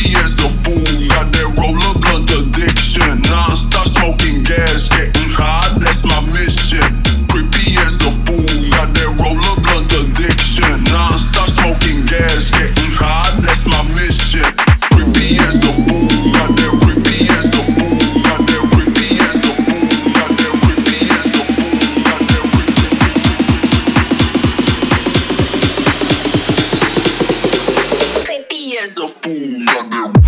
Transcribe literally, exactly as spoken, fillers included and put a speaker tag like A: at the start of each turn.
A: Creepy as the fool, got that roller blunt addiction. Non-stop smoking gas, getting high, that's my mission. Creepy as the fool, got that roller blunt addiction. Non-stop smoking gas, getting high, that's my mission. Creepy as the fool, got that creepy as the fool, got that creepy as the fool, got that creepy as the fool, got that creepy. Creepy as the fool, got that.